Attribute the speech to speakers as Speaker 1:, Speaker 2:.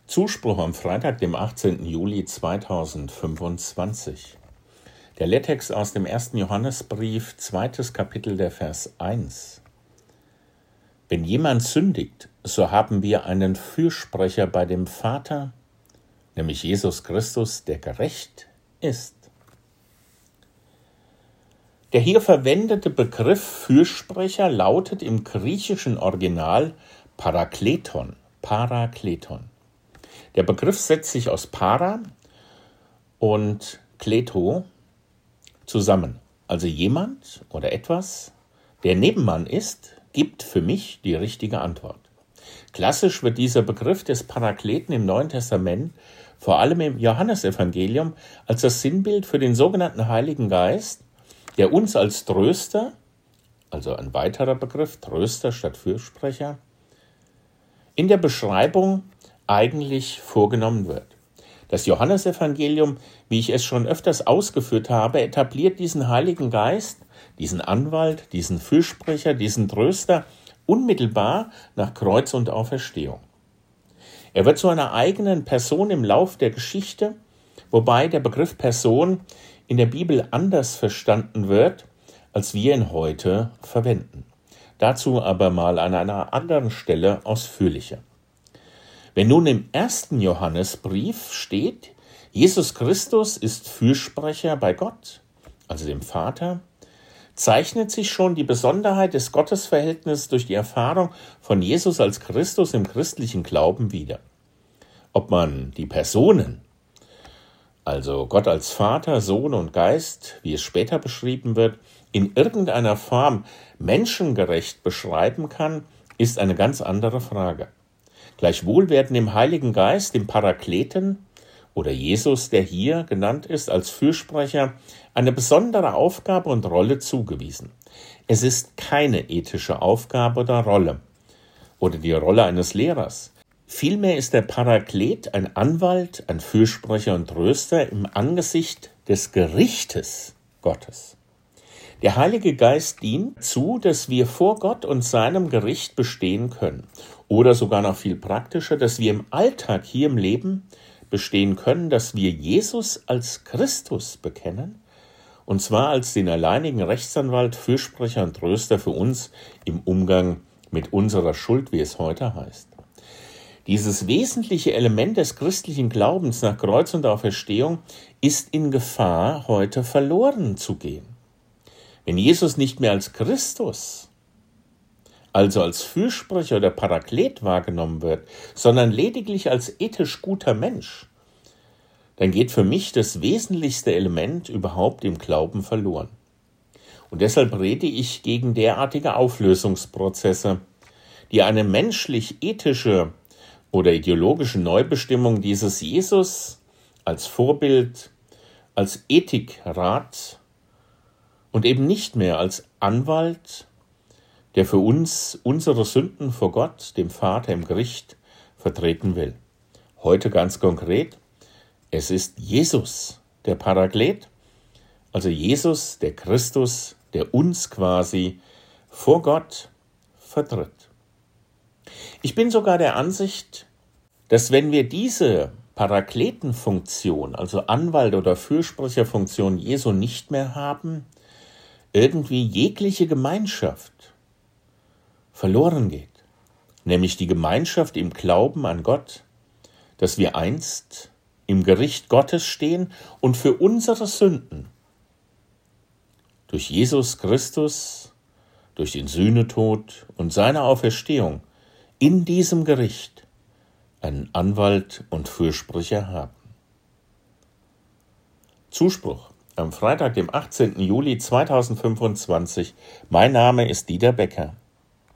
Speaker 1: Zuspruch am Freitag, dem 18. Juli 2025. Der Lehrtext aus dem 1. Johannesbrief, 2. Kapitel, der Vers 1. Wenn jemand sündigt, so haben wir einen Fürsprecher bei dem Vater, nämlich Jesus Christus, der gerecht ist. Der hier verwendete Begriff Fürsprecher lautet im griechischen Original Parakleton. Parakleton. Der Begriff setzt sich aus Para und Kleto zusammen. Also jemand oder etwas, der Nebenmann ist, gibt für mich die richtige Antwort. Klassisch wird dieser Begriff des Parakleten im Neuen Testament, vor allem im Johannesevangelium, als das Sinnbild für den sogenannten Heiligen Geist, der uns als Tröster, also ein weiterer Begriff, Tröster statt Fürsprecher, in der Beschreibung eigentlich vorgenommen wird. Das Johannesevangelium, wie ich es schon öfters ausgeführt habe, etabliert diesen Heiligen Geist, diesen Anwalt, diesen Fürsprecher, diesen Tröster unmittelbar nach Kreuz und Auferstehung. Er wird zu einer eigenen Person im Lauf der Geschichte, wobei der Begriff Person in der Bibel anders verstanden wird, als wir ihn heute verwenden. Dazu aber mal an einer anderen Stelle ausführlicher. Wenn nun im 1. Johannesbrief steht, Jesus Christus ist Fürsprecher bei Gott, also dem Vater, zeichnet sich schon die Besonderheit des Gottesverhältnisses durch die Erfahrung von Jesus als Christus im christlichen Glauben wider. Ob man die Personen, also Gott als Vater, Sohn und Geist, wie es später beschrieben wird, in irgendeiner Form menschengerecht beschreiben kann, ist eine ganz andere Frage. Gleichwohl werden dem Heiligen Geist, dem Parakleten oder Jesus, der hier genannt ist, als Fürsprecher eine besondere Aufgabe und Rolle zugewiesen. Es ist keine ethische Aufgabe oder Rolle oder die Rolle eines Lehrers. Vielmehr ist der Paraklet ein Anwalt, ein Fürsprecher und Tröster im Angesicht des Gerichtes Gottes. Der Heilige Geist dient dazu, dass wir vor Gott und seinem Gericht bestehen können. Oder sogar noch viel praktischer, dass wir im Alltag hier im Leben bestehen können, dass wir Jesus als Christus bekennen, und zwar als den alleinigen Rechtsanwalt, Fürsprecher und Tröster für uns im Umgang mit unserer Schuld, wie es heute heißt. Dieses wesentliche Element des christlichen Glaubens nach Kreuz und Auferstehung ist in Gefahr, heute verloren zu gehen. Wenn Jesus nicht mehr als Christus, also als Fürsprecher oder Paraklet wahrgenommen wird, sondern lediglich als ethisch guter Mensch, dann geht für mich das wesentlichste Element überhaupt im Glauben verloren. Und deshalb rede ich gegen derartige Auflösungsprozesse, die eine menschlich-ethische oder ideologische Neubestimmung dieses Jesus als Vorbild, als Ethikrat und eben nicht mehr als Anwalt, der für uns unsere Sünden vor Gott, dem Vater im Gericht, vertreten will. Heute ganz konkret, es ist Jesus, der Paraklet, also Jesus, der Christus, der uns quasi vor Gott vertritt. Ich bin sogar der Ansicht, dass wenn wir diese Parakletenfunktion, also Anwalt- oder Fürsprecherfunktion Jesu nicht mehr haben, irgendwie jegliche Gemeinschaft verloren geht, nämlich die Gemeinschaft im Glauben an Gott, dass wir einst im Gericht Gottes stehen und für unsere Sünden durch Jesus Christus, durch den Sühnetod und seine Auferstehung in diesem Gericht einen Anwalt und Fürsprecher haben. Zuspruch am Freitag, dem 18. Juli 2025. Mein Name ist Dieter Becker.